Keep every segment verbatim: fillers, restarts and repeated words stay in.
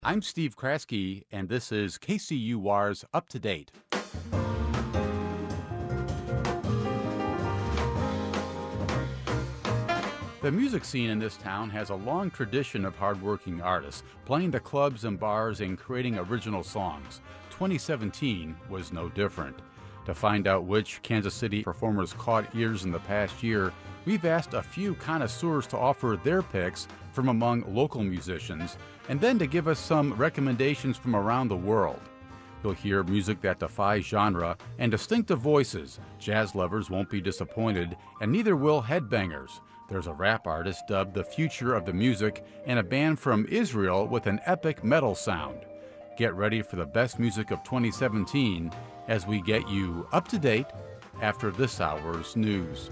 I'm Steve Kraske, and this is K C U R's Up to Date. The music scene in this town has a long tradition of hardworking artists playing the clubs and bars and creating original songs. twenty seventeen was no different. To find out which Kansas City performers caught ears in the past year, we've asked a few connoisseurs to offer their picks from among local musicians, and then to give us some recommendations from around the world. You'll hear music that defies genre and distinctive voices. Jazz lovers won't be disappointed, and neither will headbangers. There's a rap artist dubbed the future of the music, and a band from Israel with an epic metal sound. Get ready for the best music of twenty seventeen as we get you up to date after this hour's news.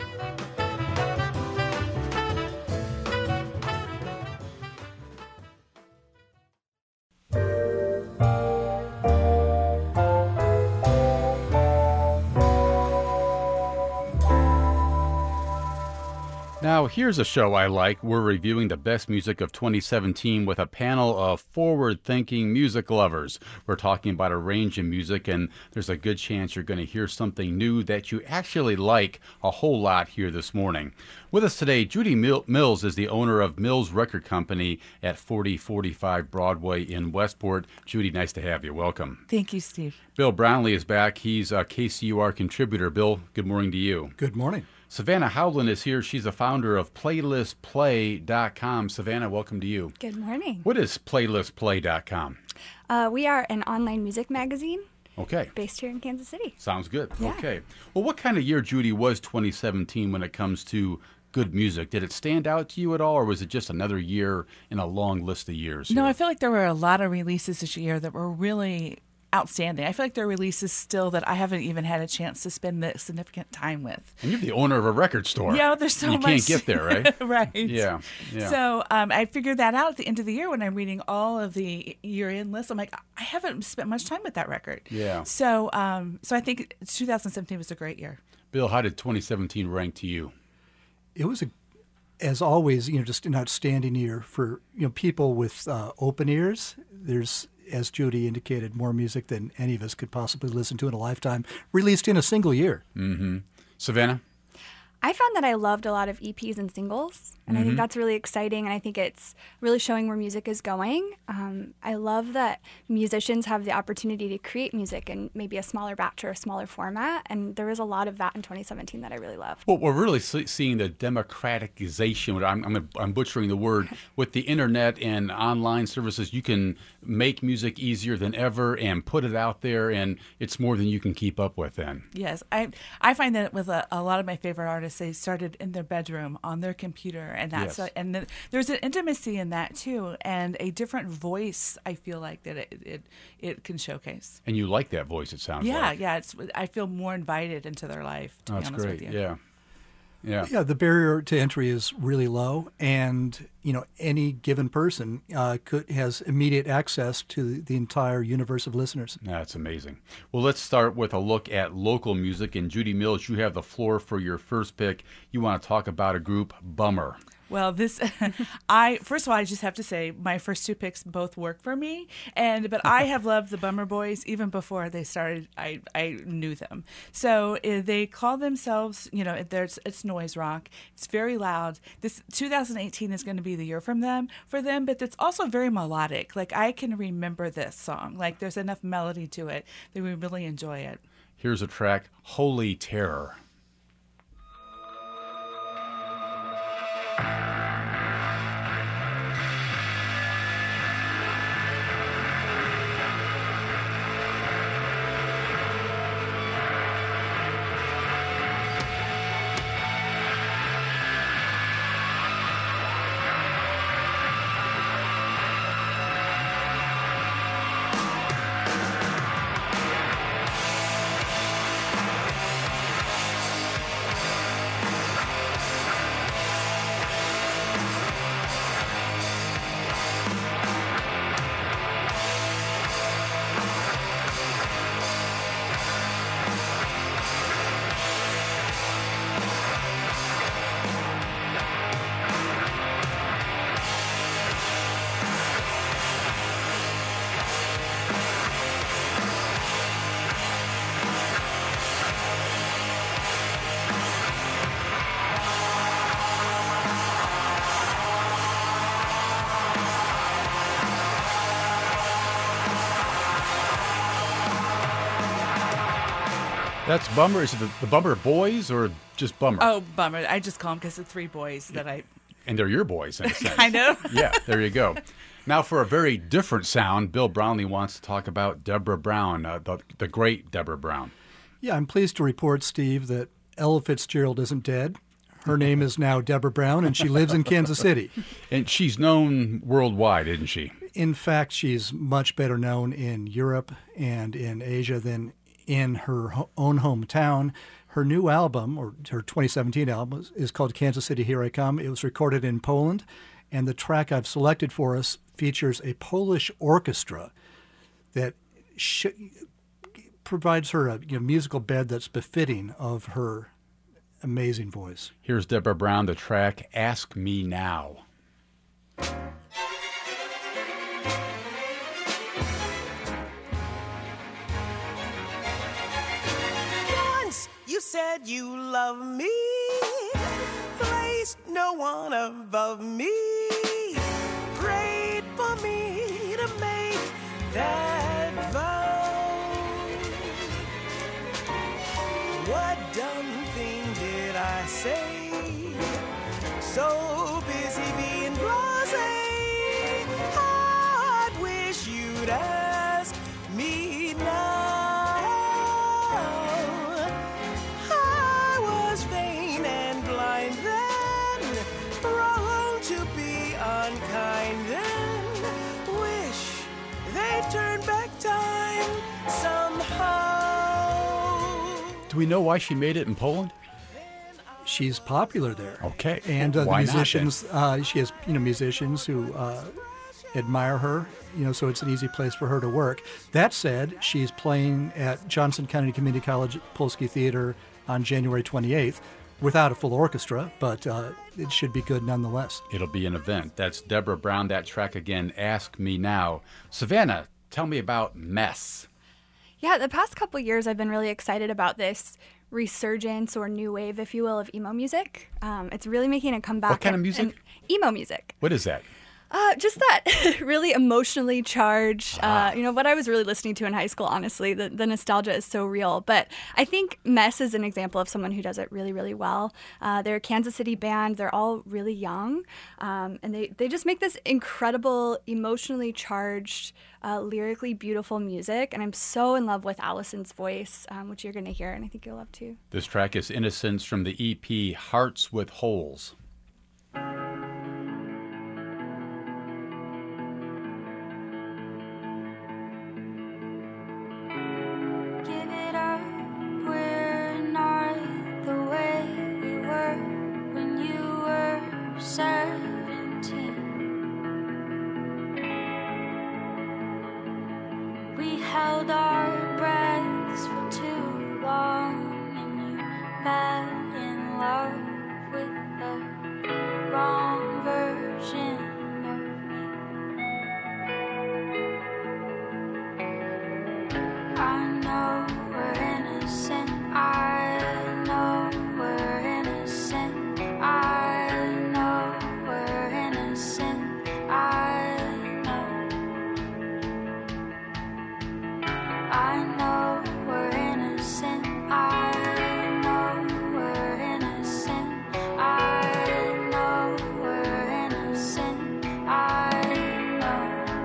Now, here's a show I like. We're reviewing the best music of twenty seventeen with a panel of forward-thinking music lovers. We're talking about a range of music, and there's a good chance you're going to hear something new that you actually like a whole lot here this morning. With us today, Judy Mills is the owner of Mills Record Company at forty forty-five Broadway in Westport. Judy, nice to have you. Welcome. Thank you, Steve. Bill Brownlee is back. He's a K C U R contributor. Bill, good morning to you. Good morning. Savannah Howland is here. She's the founder of playlist play dot com. Savannah, welcome to you. Good morning. What is playlist play dot com? Uh, we are an online music magazine. Okay. Based here in Kansas City. Sounds good. Yeah. Okay. Well, what kind of year, Judy, was twenty seventeen when it comes to good music? Did it stand out to you at all, or was it just another year in a long list of years? No, here? I feel like there were a lot of releases this year that were really outstanding. I feel like there are releases still that I haven't even had a chance to spend the significant time with. And you're the owner of a record store. Yeah, there's so you much. You can't get there, right? Right. Yeah. yeah. So um, I figured that out at the end of the year when I'm reading all of the year-end lists. I'm like, I haven't spent much time with that record. Yeah. So, um, so I think twenty seventeen was a great year. Bill, how did twenty seventeen rank to you? It was, a, as always, you know, just an outstanding year for you know people with uh, open ears. There's, as Judy indicated, more music than any of us could possibly listen to in a lifetime, released in a single year. Mm-hmm. Savannah? I found that I loved a lot of E Ps and singles, and Mm-hmm. I think that's really exciting, and I think it's really showing where music is going. Um, I love that musicians have the opportunity to create music in maybe a smaller batch or a smaller format, and there was a lot of that in twenty seventeen that I really loved. Well, we're really see- seeing the democratization, I'm, I'm, I'm butchering the word, with the internet and online services. You can make music easier than ever and put it out there, and it's more than you can keep up with then. Yes, I I find that with a, a lot of my favorite artists, they started in their bedroom on their computer, and that's Yes. a, and the, there's an intimacy in that too, and a different voice. I feel like that it it, it can showcase. And you like that voice, it sounds Yeah, like. yeah. It's I feel more invited into their life. To That's be honest great. with you. Yeah. Yeah. Yeah, the barrier to entry is really low, and you know any given person uh, could has immediate access to the entire universe of listeners. That's amazing. Well, let's start with a look at local music. And Judy Mills, you have the floor for your first pick. You want to talk about a group, Bummer. Well, this, I first of all, I just have to say my first two picks both work for me, and but I have loved the Bummer Boys even before they started. I, I knew them, so uh, they call themselves, you know, there's it's noise rock. It's very loud. This two thousand eighteen is going to be the year from them for them, but it's also very melodic. Like I can remember this song. Like there's enough melody to it that we really enjoy it. Here's a track, Holy Terror. That's Bummer. Is it the, the Bummer Boys or just Bummer? Oh, Bummer. I just call them because the three boys that I... And they're your boys, in a sense. I know. Yeah, there you go. Now, for a very different sound, Bill Brownlee wants to talk about Deborah Brown, uh, the, the great Deborah Brown. Yeah, I'm pleased to report, Steve, that Ella Fitzgerald isn't dead. Her name is now Deborah Brown, and she lives in Kansas City. And she's known worldwide, isn't she? In fact, she's much better known in Europe and in Asia than in her ho- own hometown. Her new album, or her twenty seventeen album, is called Kansas City, Here I Come. It was recorded in Poland, and the track I've selected for us features a Polish orchestra that sh- provides her a you know, musical bed that's befitting of her amazing voice. Here's Deborah Brown, the track Ask Me Now. You said you love me, placed no one above me, prayed for me to make that vow. What dumb thing did I say? So busy being blasé, I wish you'd ask me now. Turn back time somehow. Do we know why she made it in Poland? She's popular there. Okay. And uh, the Why not, musicians, uh, she has you know musicians who uh, admire her. You know, so it's an easy place for her to work. That said, she's playing at Johnson County Community College Polsky Theater on January twenty-eighth. Without a full orchestra, but uh, it should be good nonetheless. It'll be an event. That's Deborah Brown. That track again, Ask Me Now. Savannah, tell me about Mess. Yeah, the past couple years I've been really excited about this resurgence or new wave, if you will, of emo music. Um, it's really making a comeback. What kind of in- music? in emo music. What is that? Uh, just that really emotionally charged, uh, you know, what I was really listening to in high school, honestly. The, the nostalgia is so real. But I think Mess is an example of someone who does it really, really well. Uh, they're a Kansas City band. They're all really young. Um, and they, they just make this incredible, emotionally charged, uh, lyrically beautiful music. And I'm so in love with Allison's voice, um, which you're going to hear, and I think you'll love too. This track is Innocence from the E P Hearts with Holes. Held our breaths for too long, and you fell in love with the wrong version of me. I know we're innocent, I know we're innocent, I know we're innocent, I I know we're innocent, I know we're innocent, I know we're innocent, I know.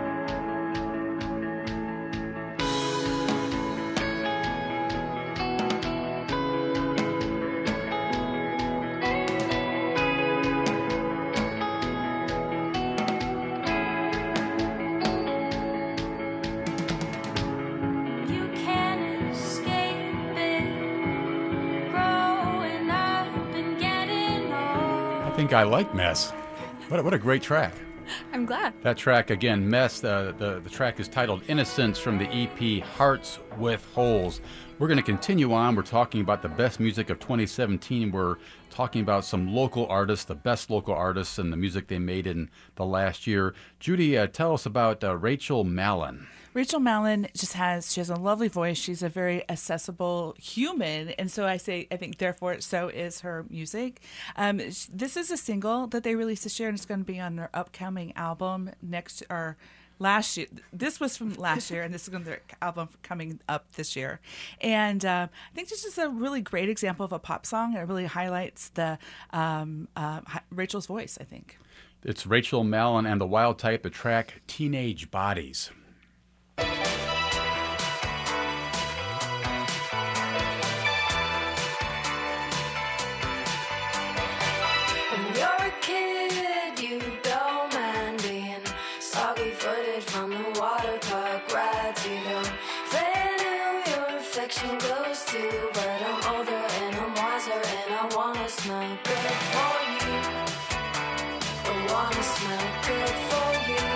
I think I like Mess. What a, what a great track. I'm glad. That track, again, Mess, uh, the, the track is titled Innocence from the E P Hearts with Holes. We're going to continue on. We're talking about the best music of twenty seventeen. We're talking about some local artists, the best local artists and the music they made in the last year. Judy, uh, tell us about uh, Rachel Mallon. Rachel Mallon just has, she has a lovely voice. She's a very accessible human. And so I say, I think, therefore, so is her music. Um, this is a single that they released this year, and it's going to be on their upcoming album next, or last year. This was from last year, and this is going to be the album coming up this year. And uh, I think this is a really great example of a pop song. It really highlights the um, uh, Rachel's voice, I think. It's Rachel Mallon and the Wild Type, the track Teenage Bodies. When you're a kid, you don't mind being soggy-footed from the water park rides. You don't plan who your affection goes to, but I'm older and I'm wiser and I wanna smell good for you. I wanna smell good for you.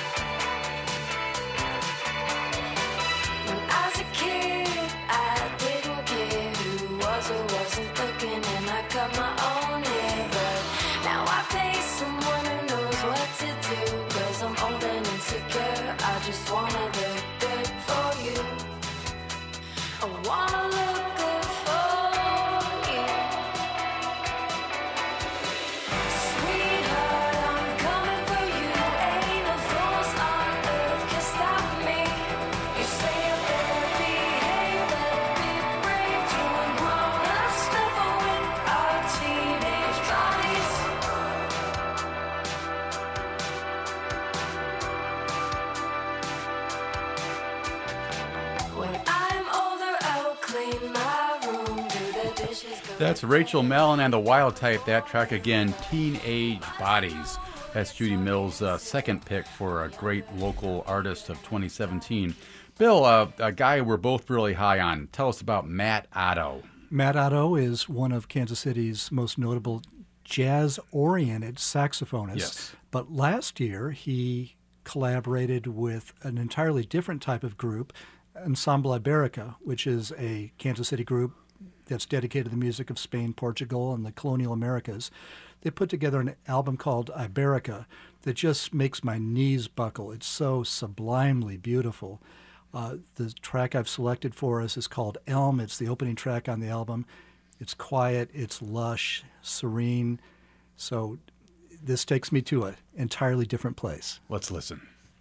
When I was a kid, I didn't care who was or wasn't looking, and I cut my own hair. But now I pay someone who knows what to do, 'cause I'm old and insecure. I just wanna look good for you. I wanna look good for you. Sweetheart, I'm coming for you. Ain't no force on earth can stop me. You say I better behave, better be brave to a grown-up sniffle with our teenage bodies. When I'm older, I'll clean my room, do the dishes. go That's Rachel Mallon and the Wild Type. That track again, Teenage Bodies. That's Judy Mills' uh, second pick for a great local artist of twenty seventeen. Bill, uh, a guy we're both really high on. Tell us about Matt Otto. Matt Otto is one of Kansas City's most notable jazz-oriented saxophonists. Yes. But last year, he collaborated with an entirely different type of group, Ensemble Iberica, which is a Kansas City group that's dedicated to the music of Spain, Portugal, and the colonial Americas. They put together an album called Iberica that just makes my knees buckle. It's so sublimely beautiful. Uh, the track I've selected for us is called Elm. It's the opening track on the album. It's quiet, it's lush, serene. So this takes me to an entirely different place. Let's listen.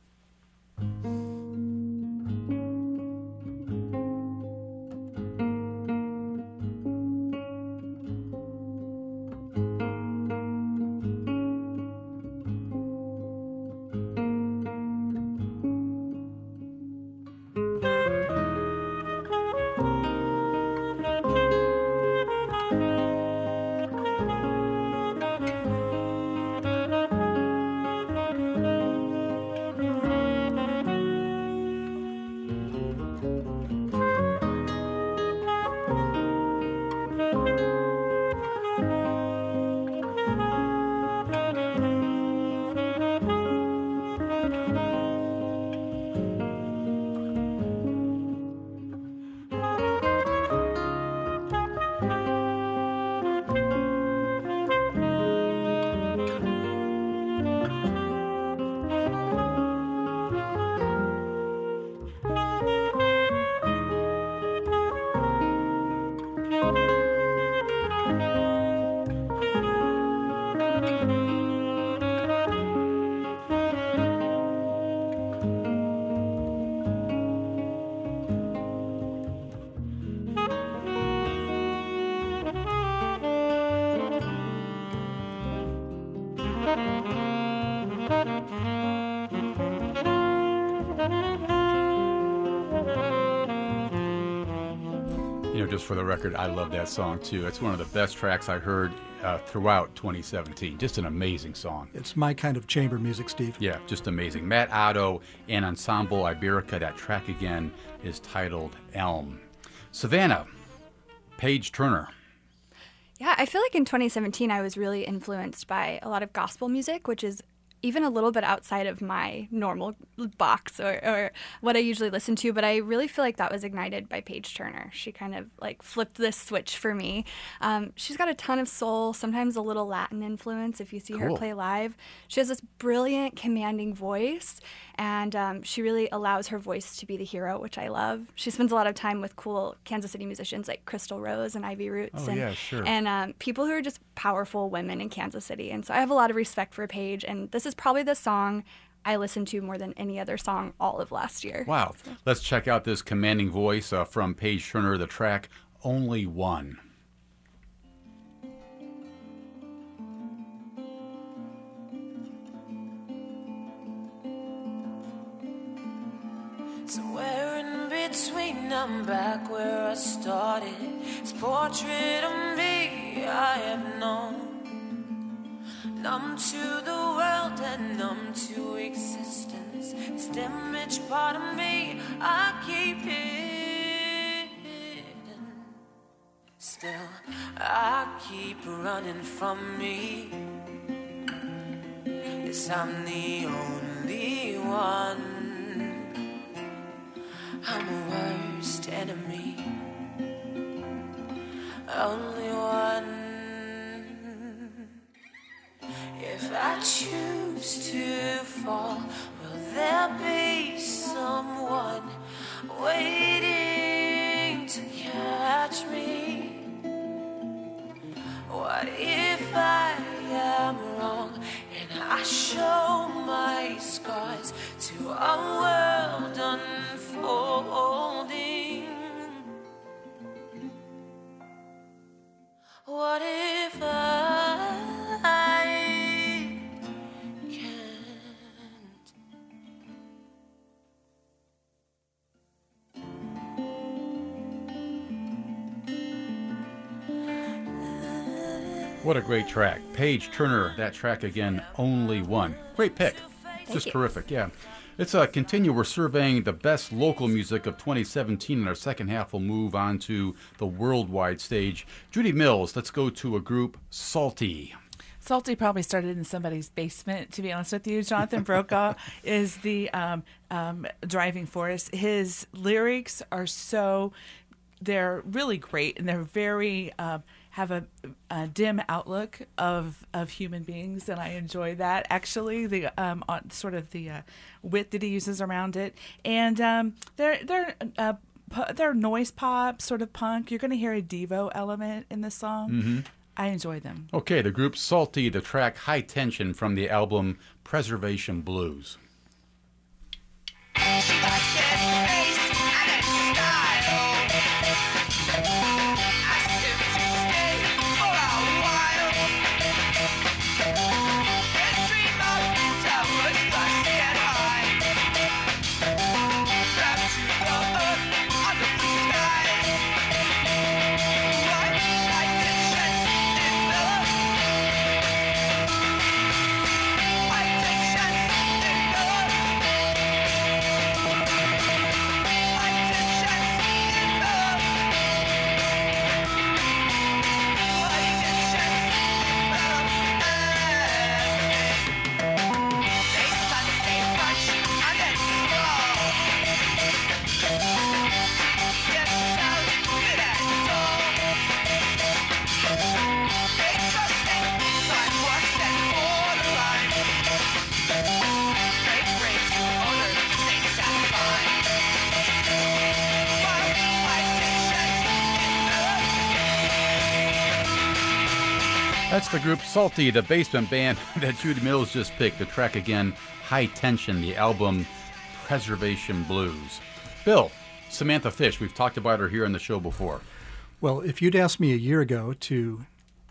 You know, just for the record, I love that song too. It's one of the best tracks I heard uh, throughout twenty seventeen. Just an amazing song. It's my kind of chamber music, Steve. Yeah, just amazing. Matt Otto and Ensemble Iberica. That track again is titled Elm. Savannah, Paige Turner. Yeah, I feel like in twenty seventeen I was really influenced by a lot of gospel music, which is even a little bit outside of my normal box or, or what I usually listen to, but I really feel like that was ignited by Paige Turner. She kind of like flipped this switch for me. Um, she's got a ton of soul, sometimes a little Latin influence if you see her Cool. play live. She has this brilliant, commanding voice, and um, she really allows her voice to be the hero, which I love. She spends a lot of time with cool Kansas City musicians like Crystal Rose and Ivy Roots, Oh, and, yeah, sure. and um, people who are just powerful women in Kansas City. And so I have a lot of respect for Paige, and this is probably the song I listened to more than any other song all of last year. Wow. So. Let's check out this commanding voice uh, from Paige Turner, the track Only One. Somewhere in between, I'm back where I started. This portrait of me I have known. Numb to the world and numb to existence. This damaged part of me I keep hidden. Still, I keep running from me. Yes, I'm the only one. I'm the worst enemy. Only one. If I choose to fall, will there be someone waiting to catch me? What if I am wrong and I show my scars to a world unfolding? What if I What a great track. Paige Turner, that track again, Only One. Great pick. Thank Just you. terrific, yeah. Let's uh, continue. We're surveying the best local music of twenty seventeen. In our second half, we'll move on to the worldwide stage. Judy Mills, let's go to a group, Salty. Salty probably started in somebody's basement, to be honest with you. Jonathan Brokaw is the um, um, driving force. His lyrics are so, they're really great, and they're very, um, have a, a dim outlook of of human beings, and I enjoy that, actually, the um, on, sort of the uh, wit that he uses around it. And um, they're, they're, uh, pu- they're noise pop, sort of punk. You're going to hear a Devo element in the song. Mm-hmm. I enjoy them. Okay, the group Salty, the track High Tension from the album Preservation Blues. That's the group Salty, the basement band that Judy Mills just picked. The track again, High Tension, the album Preservation Blues. Bill, Samantha Fish, we've talked about her here on the show before. Well, if you'd asked me a year ago to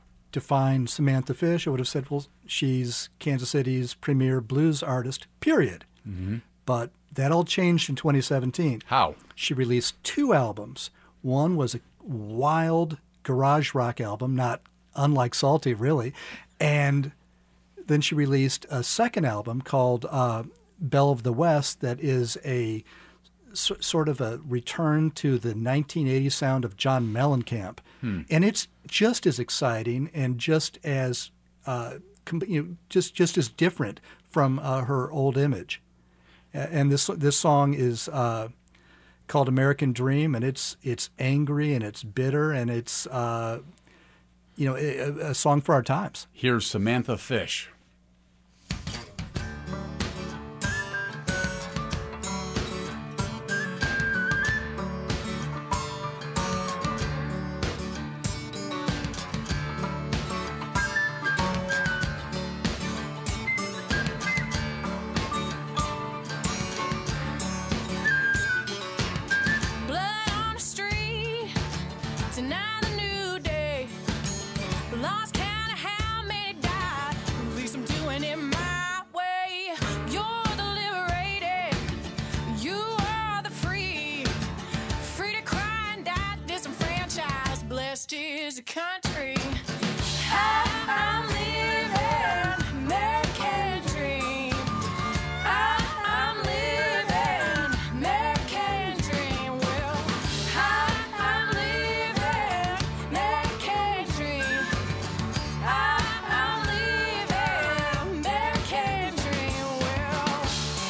define Samantha Fish, I would have said, well, she's Kansas City's premier blues artist, period. Mm-hmm. But that all changed in twenty seventeen. How? She released two albums. One was a wild garage rock album, not unlike Salty, really. And then she released a second album called uh, Belle of the West that is a s- sort of a return to the nineteen eighties sound of John Mellencamp. Hmm. And it's just as exciting and just as uh, com- you know, just just as different from uh, her old image. And this this song is uh, called American Dream, and it's it's angry and it's bitter and it's uh, you know a, a song for our times. Here's Samantha Fish. West is a country. I, I'm living American dream. I, I'm living American dream. Well, I, I'm living American dream. I, I'm living American dream. Well,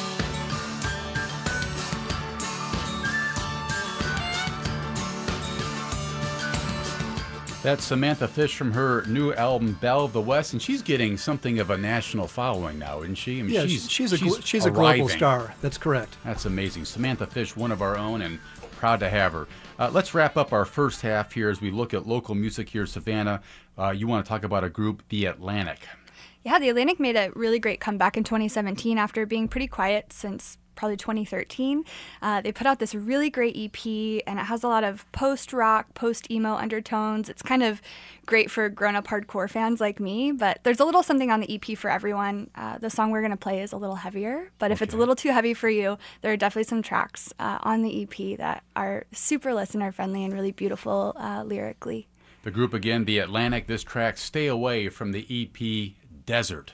That's Samantha Fish from her new album Belle of the West, and she's getting something of a national following now, isn't she? I mean, Yeah, she's she's a gl- she's a global arriving. star. That's correct. That's amazing. Samantha Fish, one of our own, and proud to have her. Uh, let's wrap up our first half here as we look at local music here, Savannah. Uh, you want to talk about a group, The Atlantic. Yeah, the Atlantic made a really great comeback in twenty seventeen after being pretty quiet since probably twenty thirteen. Uh, they put out this really great E P, and it has a lot of post-rock, post-emo undertones. It's kind of great for grown-up hardcore fans like me, but there's a little something on the E P for everyone. Uh, the song we're going to play is a little heavier, but if it's a little too heavy for you, there are definitely some tracks uh, on the E P that are super listener-friendly and really beautiful uh, lyrically. The group again, The Atlantic. This track, Stay Away, from the E P Desert.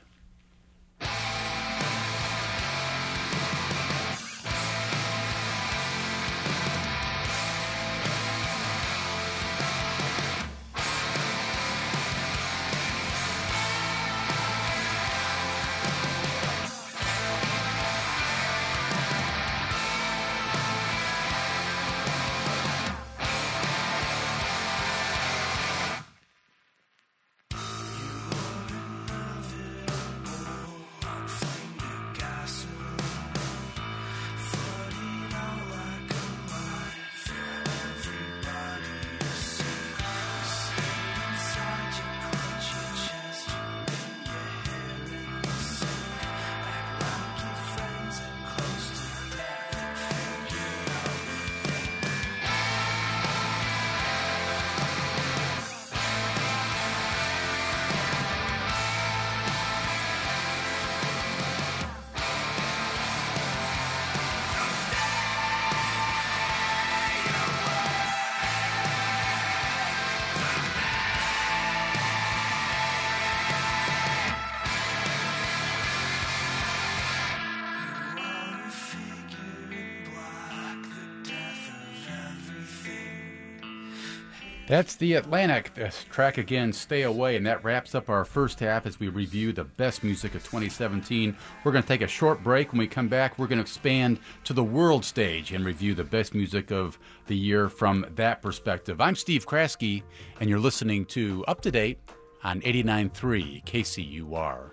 That's The Atlantic. This track again, Stay Away, and that wraps up our first half as we review the best music of twenty seventeen. We're going to take a short break. When we come back, we're going to expand to the world stage and review the best music of the year from that perspective. I'm Steve Kraske, and you're listening to Up to Date on eighty-nine point three K C U R.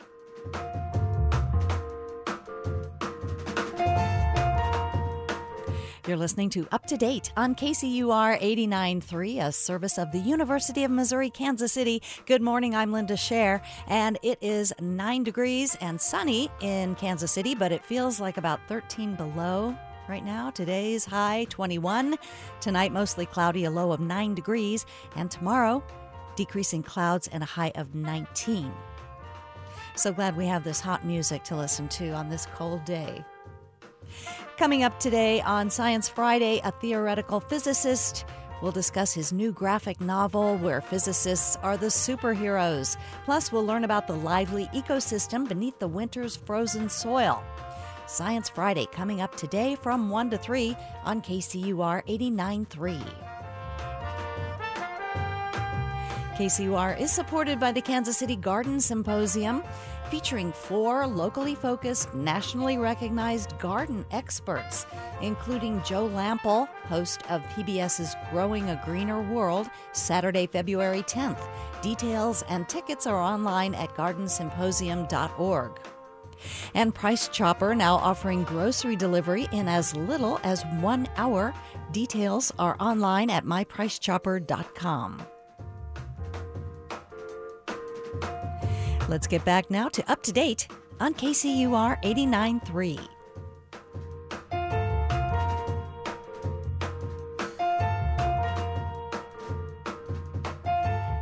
You're listening to Up to Date on K C U R eighty-nine point three, a service of the University of Missouri, Kansas City. Good morning, I'm Linda Scher, and it is nine degrees and sunny in Kansas City, but it feels like about thirteen below right now. Today's high, twenty-one. Tonight, mostly cloudy, a low of nine degrees, and tomorrow, decreasing clouds and a high of nineteen. So glad we have this hot music to listen to on this cold day. Coming up today on Science Friday, a theoretical physicist will discuss his new graphic novel where physicists are the superheroes. Plus, we'll learn about the lively ecosystem beneath the winter's frozen soil. Science Friday coming up today from one to three on K C U R eighty-nine point three. K C U R is supported by the Kansas City Garden Symposium, featuring four locally focused, nationally recognized garden experts, including Joe Lample, host of PBS's Growing a Greener World, Saturday, February tenth. Details and tickets are online at garden symposium dot org. And Price Chopper now offering grocery delivery in as little as one hour. Details are online at my price chopper dot com. Let's get back now to Up to Date on K C U R eighty-nine point three.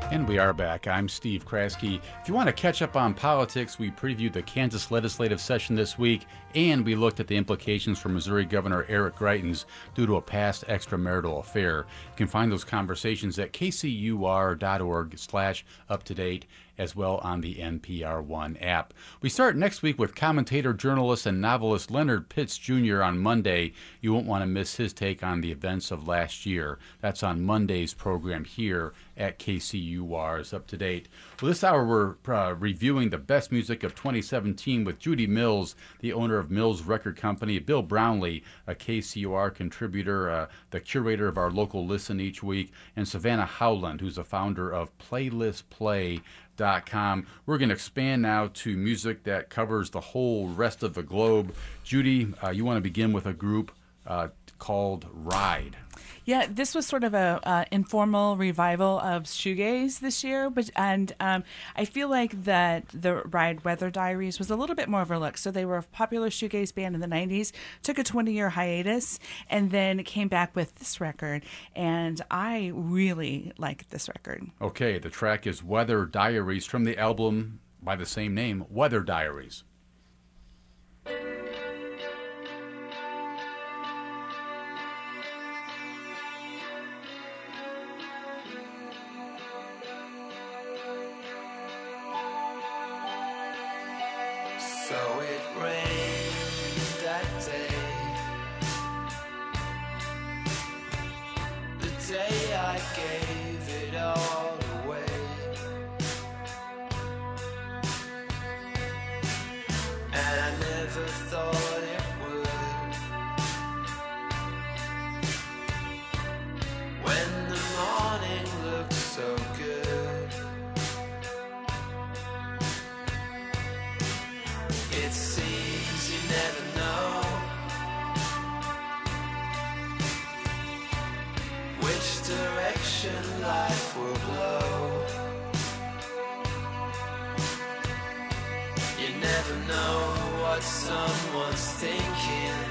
And we are back. I'm Steve Kraske. If you want to catch up on politics, we previewed the Kansas legislative session this week, and we looked at the implications for Missouri Governor Eric Greitens due to a past extramarital affair. You can find those conversations at kcur.org slash up to date, as well on the N P R One app. We start next week with commentator, journalist, and novelist Leonard Pitts Junior on Monday. You won't want to miss his take on the events of last year. That's on Monday's program here at K C U R's Up to Date. Well, this hour we're uh, reviewing the best music of twenty seventeen with Judy Mills, the owner of Mills Record Company, Bill Brownlee, a K C U R contributor, uh, the curator of our local listen each week, and Savannah Howland, who's the founder of Playlist Play dot com. We're going to expand now to music that covers the whole rest of the globe. Judy, uh, you want to begin with a group uh, called Ride. Yeah, this was sort of a uh, informal revival of shoegaze this year, but and um, I feel like that the Ride Weather Diaries was a little bit more overlooked. So they were a popular shoegaze band in the nineties, took a twenty-year hiatus, and then came back with this record, and I really like this record. Okay, the track is Weather Diaries from the album by the same name, Weather Diaries. So it rained that day, the day I gave it all away. And I never thought it would. When the morning looked so good. It seems you never know which direction life will blow. You never know what someone's thinking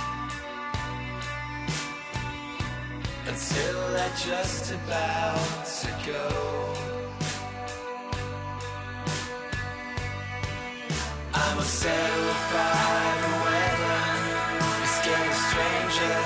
until they're just about to go. I'm a sailor by the weather, it's getting stranger.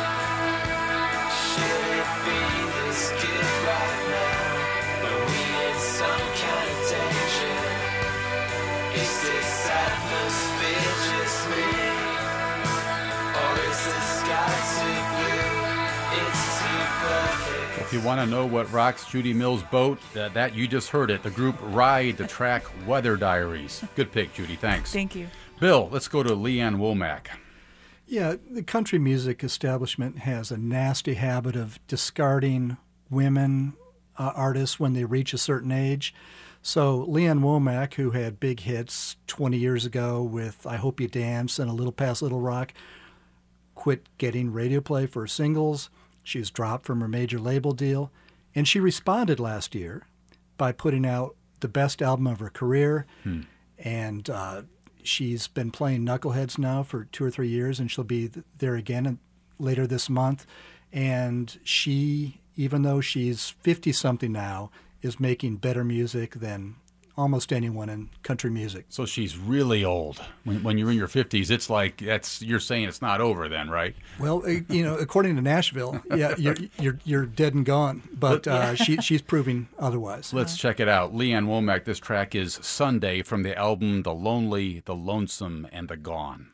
Should it be this good right now? Are we in some kind of danger? Is this atmosphere just me? Or is the sky too blue? It's too perfect. If you want to know what rocks Judy Mills' boat, uh, that you just heard it. The group Ride, the track Weather Diaries. Good pick, Judy. Thanks. Thank you. Bill, let's go to Leanne Womack. Yeah, the country music establishment has a nasty habit of discarding women uh, artists when they reach a certain age. So Leanne Womack, who had big hits twenty years ago with I Hope You Dance and A Little Past Little Rock, quit getting radio play for her singles. She was dropped from her major label deal, and she responded last year by putting out the best album of her career, hmm. and uh, she's been playing Knuckleheads now for two or three years, and she'll be th- there again later this month. And she, even though she's fifty-something now, is making better music than almost anyone in country music. So she's really old. When, when you're in your fifties, it's like that's you're saying it's not over then, right? Well, you know, according to Nashville, yeah, you're you're, you're dead and gone. But uh, she she's proving otherwise. Let's check it out. Leanne Womack. This track is Sunday from the album The Lonely, The Lonesome, and The Gone.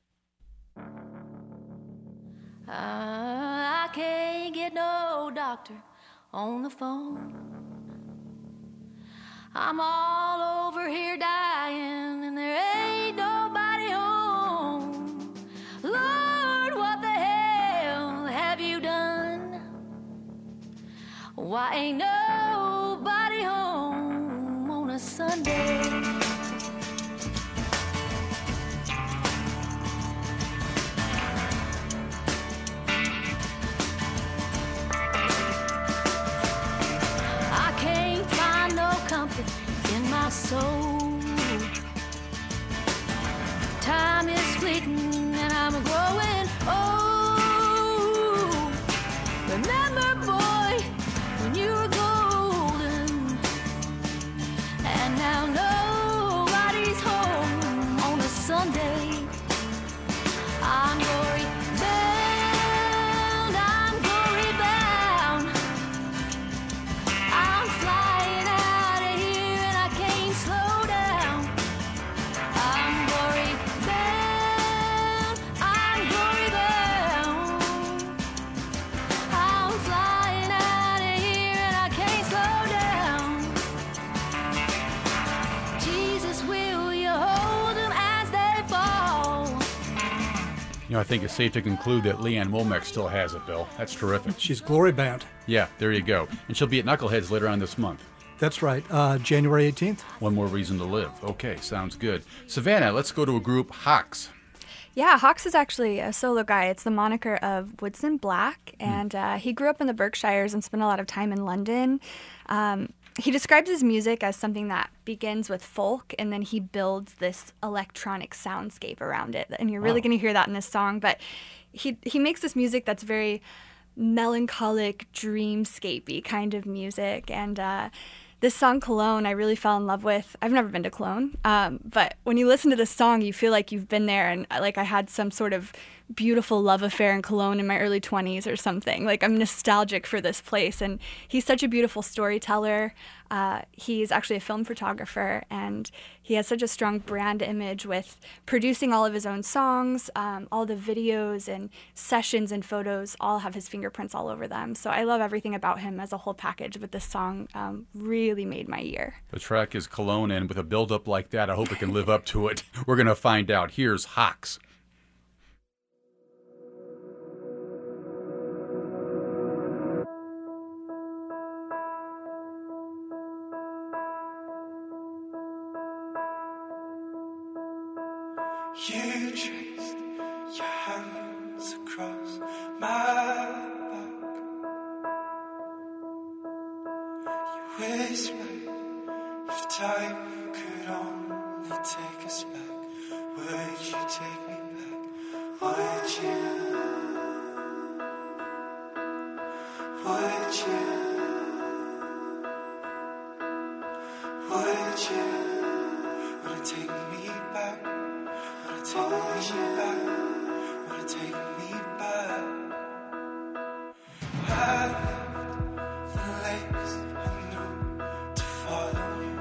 Uh, I can't get no doctor on the phone. I'm all over here dying, and there ain't nobody home. Lord, what the hell have you done? Why ain't nobody home on a Sunday? I can't find no comfort in my soul. Time is fleeting and I'm growing old. Remember, boy, when you were golden, You know, I think it's safe to conclude that Leanne Womack still has it, Bill. That's terrific. She's glory bound. Yeah, there you go. And she'll be at Knuckleheads later on this month. That's right. Uh, January eighteenth. One more reason to live. Okay, sounds good. Savannah, let's go to a group, Hawks. Yeah, Hawks is actually a solo guy. It's the moniker of Woodson Black, and uh, he grew up in the Berkshires and spent a lot of time in London. Um, he describes his music as something that begins with folk, and then he builds this electronic soundscape around it. And you're really Wow. going to hear that in this song. But he he makes this music that's very melancholic, dreamscapey kind of music, and uh, this song Cologne I really fell in love with. I've never been to Cologne, um, but when you listen to this song, you feel like you've been there, and uh, like I had some sort of beautiful love affair in Cologne in my early twenties or something. Like I'm nostalgic for this place, and he's such a beautiful storyteller. Uh, he's actually a film photographer, and he has such a strong brand image with producing all of his own songs. Um, all the videos and sessions and photos all have his fingerprints all over them. So I love everything about him as a whole package, but this song um, really made my year. The track is Cologne, and with a build-up like that, I hope it can live up to it. We're going to find out. Here's Hawks. You traced your hands across my back. You whispered, if time could only take us back, would you take me back? Would you? Would you? Would you? Would it take me back? Would it take me back? Would it take me back? I left the lakes I knew to follow you.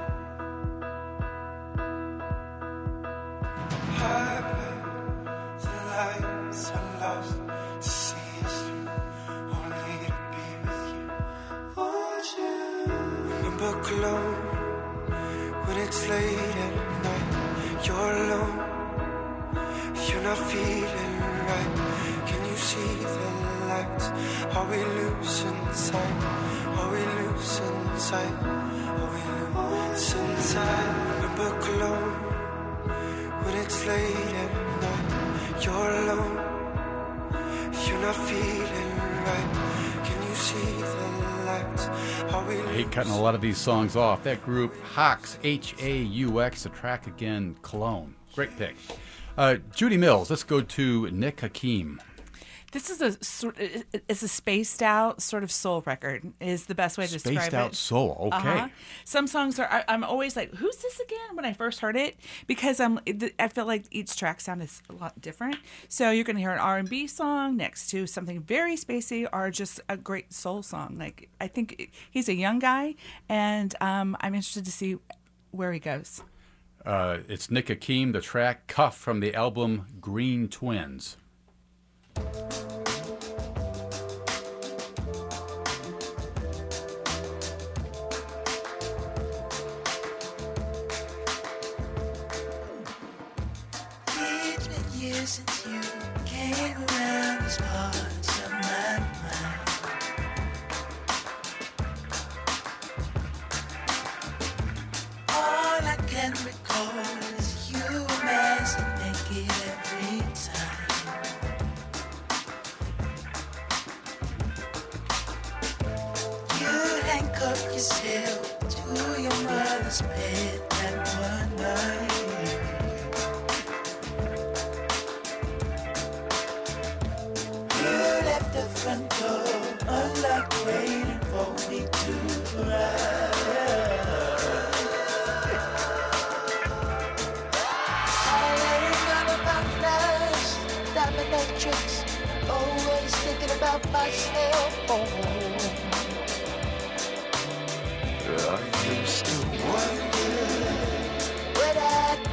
I paid the lights I lost to see us through, only to be with you. Would you remember Cologne when it's late at night? You're alone. You're not feeling right. Can you see the lights? Are we losing sight? Are we losing sight? Are we losing sight? Remember Cologne when it's late at night. You're alone. You're not feeling right. Can you see the lights? Are we I hate cutting a lot of these songs off. That group, Hawks, H A U X, the track again, Cologne. Great pick. Uh, Judy Mills, let's go to Nick Hakim. This is a sort. It's a spaced out sort of soul record. Is the best way to describe it. Spaced out soul. Okay. Uh-huh. Some songs are. I, I'm always like, "Who's this again?" When I first heard it, because I'm. I feel like each track sound is a lot different. So you're going to hear an R and B song next to something very spacey, or just a great soul song. Like I think he's a young guy, and um, I'm interested to see where he goes. Uh, it's Nick Hakim, the track Cuff from the album Green Twins. It's been years since you came around these parts of my mind. All I can recall is you were nice and naked every time. You handcuffed yourself to your mother's bed that one night. The front door unlocked, waiting for me to arrive. I ain't all about lust, dominatrix, always thinking about myself. Oh, I used to wonder what I'd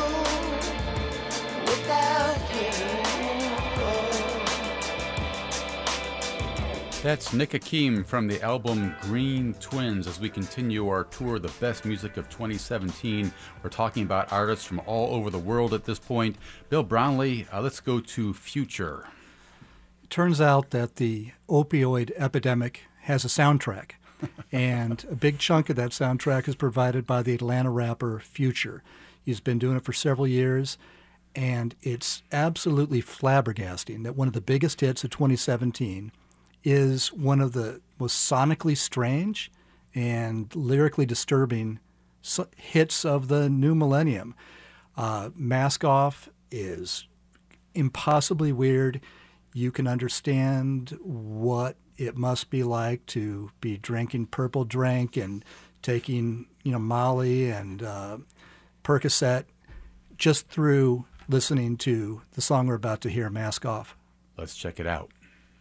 do without you. That's Nick Hakim from the album Green Twins. As we continue our tour, the best music of twenty seventeen, we're talking about artists from all over the world at this point. Bill Brownlee, uh, let's go to Future. It turns out that the opioid epidemic has a soundtrack, and a big chunk of that soundtrack is provided by the Atlanta rapper Future. He's been doing it for several years, and it's absolutely flabbergasting that one of the biggest hits of twenty seventeen is one of the most sonically strange and lyrically disturbing hits of the new millennium. Uh, Mask Off is impossibly weird. You can understand what it must be like to be drinking purple drink and taking, you know, Molly and uh, Percocet just through listening to the song we're about to hear, Mask Off. Let's check it out.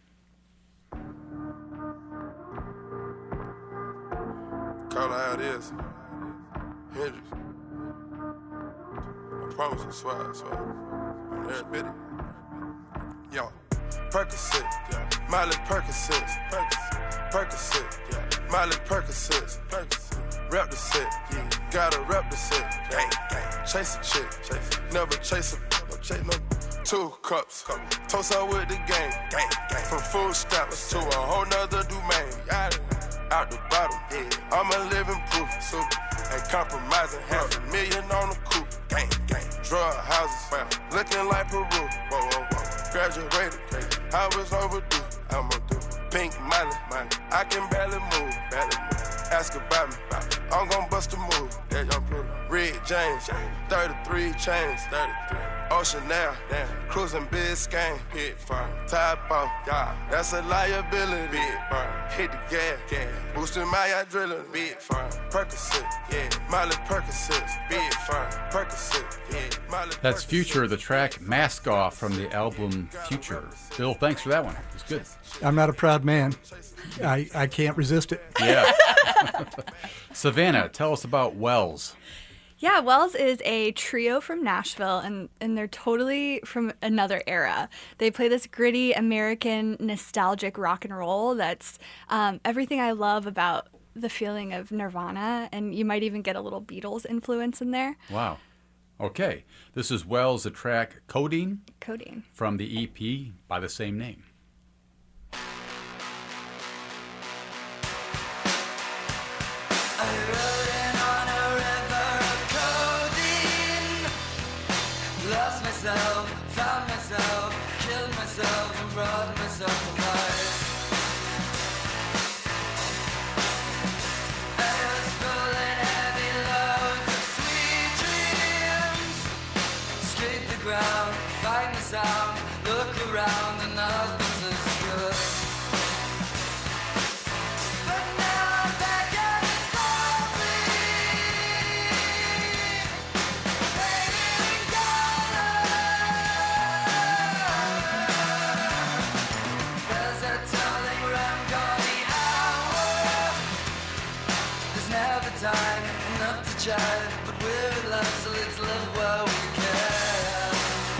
Call it how it is. Hendrix. I promise I swear, I swear. On every bit. Yo. Percocet, yeah. Miley Percocet, Percocet, Percocet, yeah. Miley Percocet, Percocet. Rep the set, yeah. Gotta rep the set, gang, gang. Chase a chick, chase. Never chase a, no chase no. Two cups, toast out with the gang, gang, gang. From food stamps to a whole nother domain. Out the bottom, yeah. I'm a living proof, so ain't compromising. Half a million on the coupe, gang, gang. Drug houses, looking like Peru. Whoa, whoa, whoa. Graduated, I was overdue. I'm a do pink money, money. I can barely move, barely move. Ask about me, I'm gon' bust a move. That young blue. Red James, thirty-three chains, thirty-three. Ocean now, damn. Cruising Biscayne, hit fire. Top off, yeah. That's a liability, big fire. Hit the gas, gas. Boosting my adrenaline, big fire. Percocet, yeah. Miley Percocet, big fire. Percocet, yeah. Miley. That's Future, the track Mask Off from the album Future. Bill, thanks for that one. It was good. I'm not a proud man. I, I can't resist it. Yeah. Savannah, tell us about Wells. Yeah, Wells is a trio from Nashville, and, and they're totally from another era. They play this gritty American nostalgic rock and roll that's um, everything I love about the feeling of Nirvana, and you might even get a little Beatles influence in there. Wow. Okay. This is Wells, the track Codeine. Codeine. From the E P by the same name. Found myself, killed myself, and brought myself to life. I was pulling heavy loads of sweet dreams. Scrape the ground, find the sound, look around, and nothing's as good. But now I'm back at it probably. Painted in color. There's a telling around gone the hour. There's never time enough to jive, but we're in love, so let's live while we can.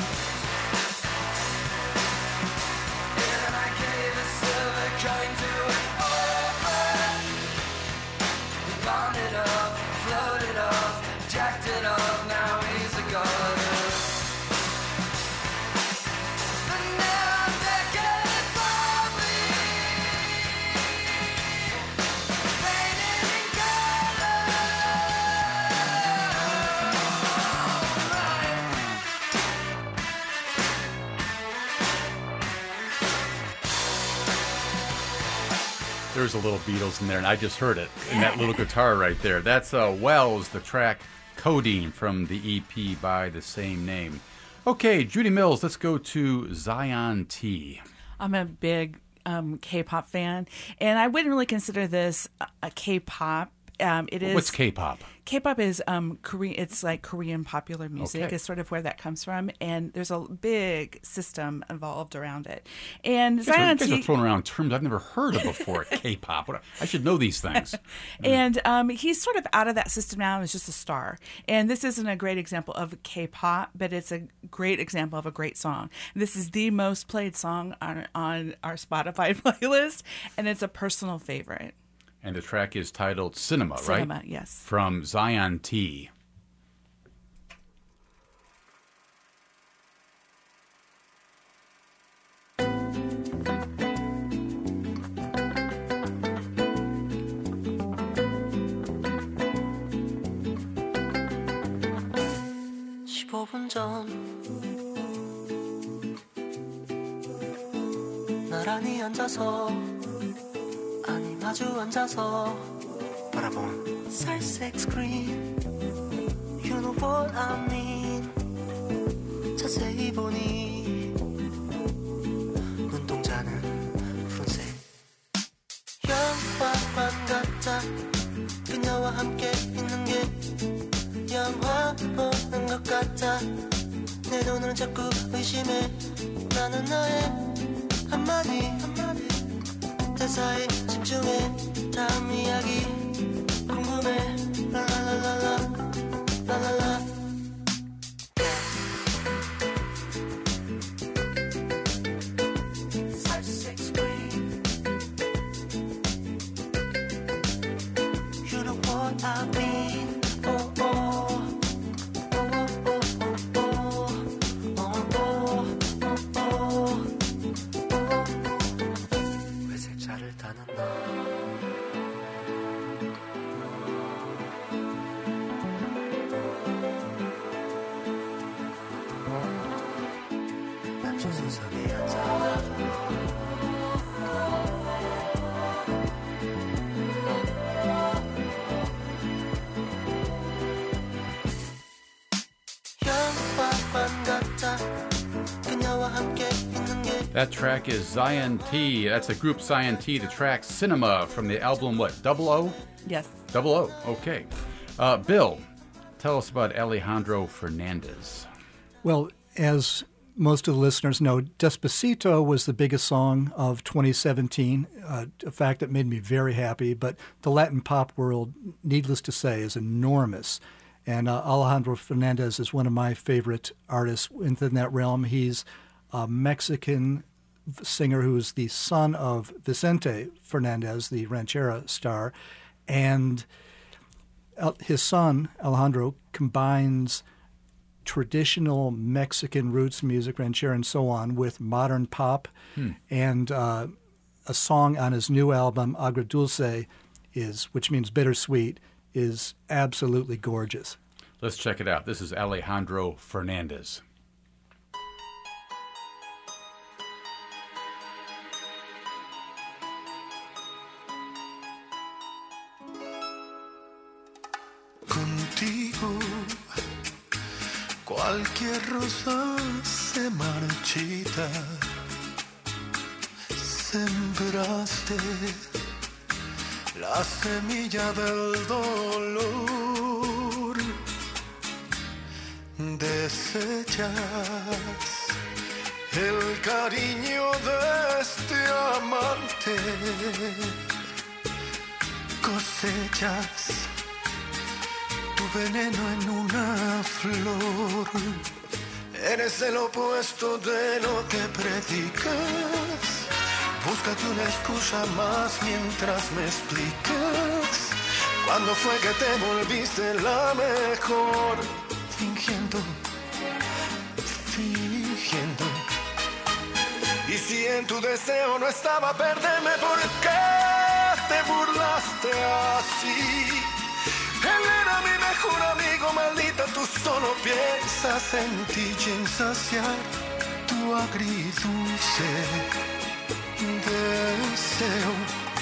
And I gave a silver coin to an orphan. We pawned it off, floated off, jacked it off, now he's a goddess. But now I'm back at it probably. Painted in color. There's a little Beatles in there, and I just heard it in that little guitar right there. That's uh, Wells, the track Codeine from the E P by the same name. Okay, Judy Mills, let's go to Zion T. I'm a big um, K-pop fan, and I wouldn't really consider this a- a K-pop Um, it is What's K-pop? K-pop is um, Korean. It's like Korean popular music. Okay. Is sort of where that comes from, and there's a big system involved around it. And You guys, are, Zion you guys are T- throwing around terms I've never heard of before. K-pop. What- I should know these things. And um, he's sort of out of that system now and is just a star. And this isn't a great example of K-pop, but it's a great example of a great song. This is the most played song on, on our Spotify playlist, and it's a personal favorite. And the track is titled Cinema, right? Cinema, yes. From Zion T. 십오 분 전 나란히 앉아서 아니 마주 앉아서 바라본 살색 스크린 You know what I mean 자세히 보니 눈동자는 푸른색 영화관 같아 그녀와 함께 있는 게 영화 보는 것 같아 내 눈을 자꾸 의심해 나는 나의 한마디 한마디 대사에 집중해 다음 이야기 궁금해 라라라라라 라라라 살색 스크린 You know what I mean oh oh 회색차를 타는 너 난 조수석에 앉아 영화관 같아 그녀와 함께 있는 게 That track is Zion T. That's the group Zion T. The track Cinema from the album, what, Double O? Yes. Double O, okay. Uh, Bill, tell us about Alejandro Fernandez. Well, as most of the listeners know, Despacito was the biggest song of twenty seventeen, uh, a fact that made me very happy. But the Latin pop world, needless to say, is enormous. And uh, Alejandro Fernandez is one of my favorite artists within that realm. He's a Mexican singer who is the son of Vicente Fernandez, the ranchera star. And his son, Alejandro, combines traditional Mexican roots music, ranchera and so on, with modern pop. Hmm. And uh, a song on his new album, Agridulce, is, which means bittersweet, is absolutely gorgeous. Let's check it out. This is Alejandro Fernandez. Contigo cualquier rosa se marchita. Sembraste la semilla del dolor. Desechas el cariño de este amante. Cosechas tu veneno en una flor. Eres el opuesto de lo que predicas. Búscate una excusa más mientras me explicas. ¿Cuándo fue que te volviste la mejor? Fingiendo, fingiendo. Y si en tu deseo no estaba perderme, ¿por qué te burlaste así? Él era mi mejor amigo, maldita, tú solo piensas en ti y en saciar tu agridulce deseo.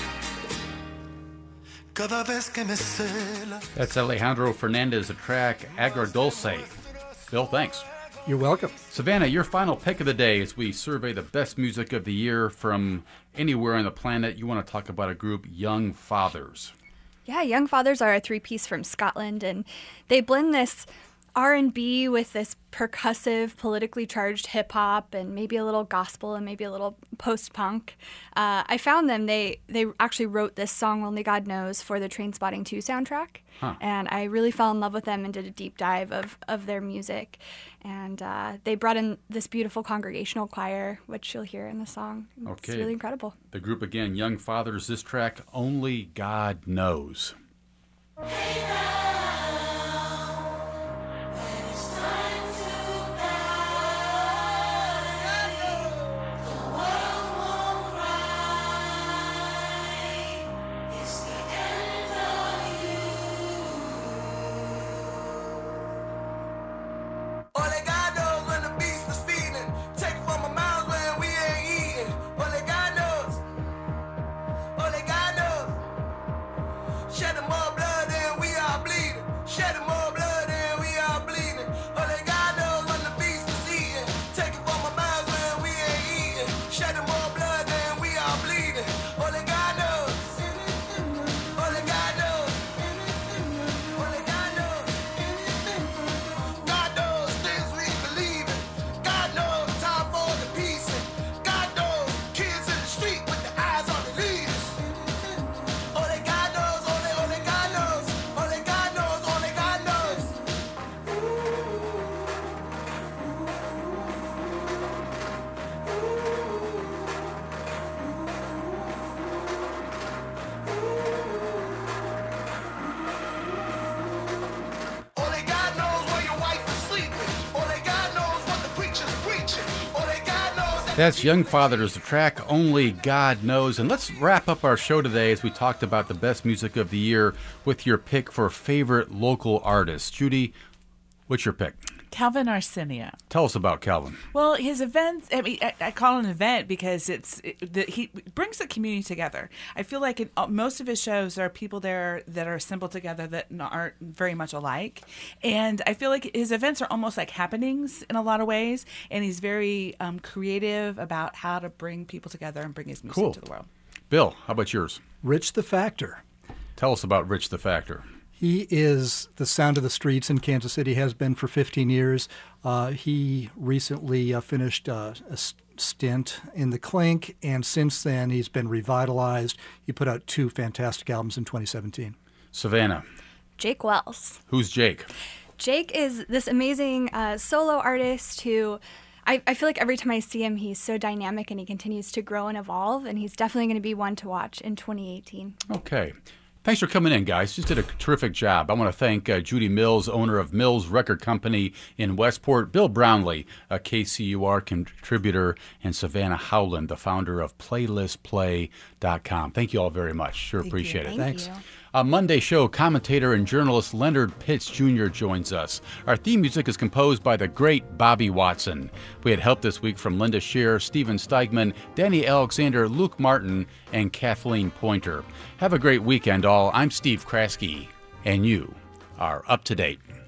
Cada vez que me cela. That's Alejandro Fernandez, the track Agridulce. Bill, thanks. You're welcome. Savannah, your final pick of the day as we survey the best music of the year from anywhere on the planet. You want to talk about a group, Young Fathers. Yeah, Young Fathers are a three-piece from Scotland, and they blend this R and B with this percussive, politically charged hip-hop and maybe a little gospel and maybe a little post-punk. Uh, I found them. They they actually wrote this song, Only God Knows, for the Trainspotting two soundtrack. Huh. And I really fell in love with them and did a deep dive of, of their music. And uh, they brought in this beautiful congregational choir, which you'll hear in the song. It's Okay. really incredible. The group again, Young Fathers, this track, Only God Knows. Only God knows when the beast is feeding. Take it from my mouth when we ain't eating. Only God knows. Only God knows. Shedding more blood than we are bleeding. Shedding more blood than we are bleeding. Only God knows when the beast is eating. Take it from my mouth when we ain't eating. Shedding more blood than we are bleeding. Only God knows. Only God knows. Only God knows. God knows things we believe in. God knows time for the peace. God knows kids in the street with the eyes on the leaders. Only God knows, only, only God knows. Only God knows, only God knows. Only God knows where your wife is sleeping. Only God knows what the preacher's preaching. Only God knows that. That's Young Fathers, the track Only God Knows. And let's wrap up our show today as we talked about the best music of the year with your pick for favorite local artists. Judy, what's your pick? Calvin Arsenia. Tell us about Calvin. Well, his events, I mean, I, I call it an event because it's it, the, he brings the community together. I feel like in, uh, most of his shows are people there that are assembled together that aren't very much alike. And I feel like his events are almost like happenings in a lot of ways. And he's very um, creative about how to bring people together and bring his music Cool. to the world. Bill, how about yours? Rich the Factor. Tell us about Rich the Factor. He is the sound of the streets in Kansas City, has been for fifteen years. Uh, he recently uh, finished uh, a s- stint in the Clink, and since then he's been revitalized. He put out two fantastic albums in twenty seventeen. Savannah, Jake Wells. who's Jake? Jake is this amazing uh, solo artist who I, I feel like every time I see him, he's so dynamic and he continues to grow and evolve, and he's definitely going to be one to watch in twenty eighteen. Okay. Thanks for coming in, guys. Just did a terrific job. I want to thank uh, Judy Mills, owner of Mills Record Company in Westport, Bill Brownlee, a K C U R contributor, and Savannah Howland, the founder of playlist play dot com. Thank you all very much. Sure Thank appreciate you. it. Thank Thanks. you. On Monday show, commentator and journalist Leonard Pitts Junior joins us. Our theme music is composed by the great Bobby Watson. We had help this week from Linda Scheer, Steven Steigman, Danny Alexander, Luke Martin, and Kathleen Pointer. Have a great weekend, all. I'm Steve Kraske, and you are up to date.